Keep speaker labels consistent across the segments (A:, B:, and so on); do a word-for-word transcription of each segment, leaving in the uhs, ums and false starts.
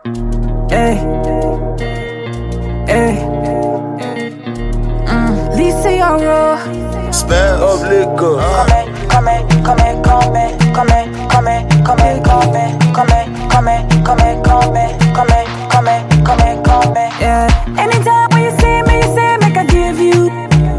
A: Hey, hey, mm. Lisa Yoro,
B: Spells of liquor.
C: Come in, come in, come in, come in, come in, come in, come in, come in, come in, come in, come in, come in, come in, come in, come in.
A: Yeah. Anytime when you see me, you say make I give you.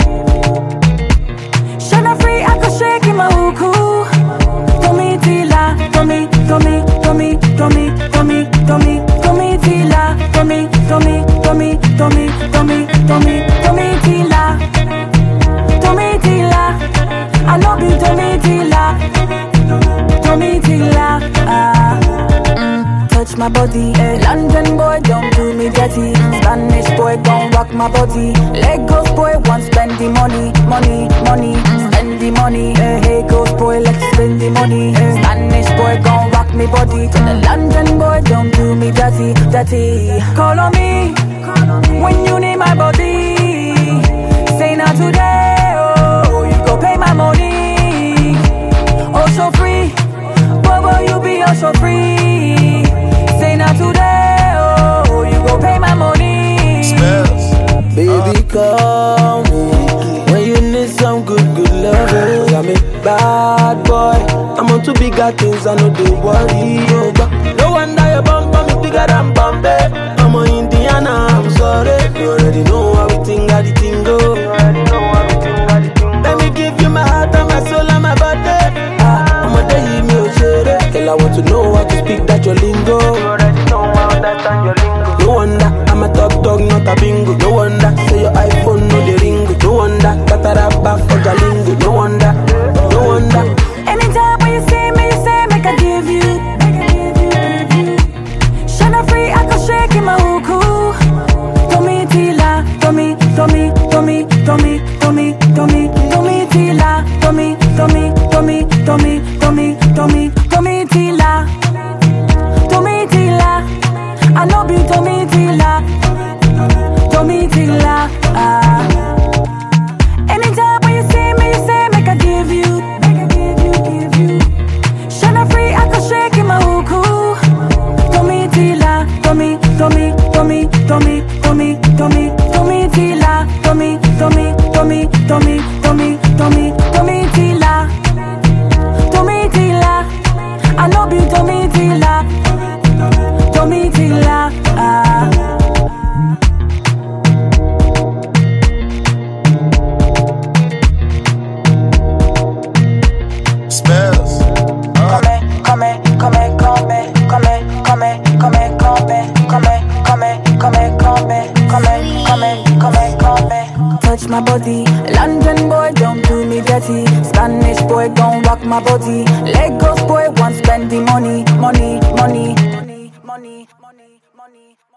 A: Shana free, I could shake in my huku. Tommy Tila, Tommy, Tommy, Tommy, Tommy, Tommy, Tommy, Tommy Tila, Tommy, Tommy, Tommy, Tommy, Tommy, Tommy, Tommy Tila, Tommy Tila. I know be Tommy Tila, Tommy Tila. Ah, mm, touch my body. Eh. London boy, don't do me dirty. Spanish boy, don't rock my body. Lagos boy, want spend the money, money, money, spend the money. Eh, hey, ghost boy, let's spend the money. Eh. Spanish boy, gon' rock me body. To the London boy, don't do me dirty, dirty. Call on me when you need my body. Say not today, oh, you go pay my money. Oh, so free, Bobo, you be oh so free. Say not today, oh, you go pay my money.
B: Spells.
D: Baby, call me when you need some good, good love. I'm a bad boy. I'm on too bigger things, I know they worry. Oh, but no wonder your bum bum is bigger than Bombay. I'm a Indiana, I'm sorry. You already know how we think, how the thing go. You already know how we think, how the thing go. Let me give you my heart and my soul and my body. Ah, I'm a day, me oh shit. Girl, I want to know how to speak that your lingo. You already know how that and your lingo. No wonder I'm a top dog, not a bingo. No wonder say your iPhone no the ringo. No wonder that I rap back for Galingo. No wonder, no wonder.
A: Anytime when you see me, you say make I give you. Shana free, I can shake in my huku. Tommy Tila, Tommy, Tommy, Tommy, Tommy, Tommy, Tommy, Tommy Tila, Tommy, Tommy, Tommy, Tommy, Tommy, Tommy, Tommy Tila, Tommy Tila. I know be Tommy Tila, Tommy Tila. Ah. Anytime when you see me, you say make I give you. Shana free, I can shake in my huku. Tommy Tila, Tommy, Tommy, Tommy, Tommy, Tommy, Tommy, Tommy Tila, Tommy, Tommy, Tommy, Tommy, Tommy, Tommy, Tommy Tila, Tommy Tila. I know be Tommy Tila, Tommy Tila. Ah.
B: Spells.
C: Come in, come in, come in, come in, come in, come in, come in, come in, come in, come in, come in, come in, come in, come in, come in, come in.
A: Touch my body, London boy, don't do me dirty. Spanish boy, don't rock my body. Lagos boy, want spend the money, money, money, money, money, money, money.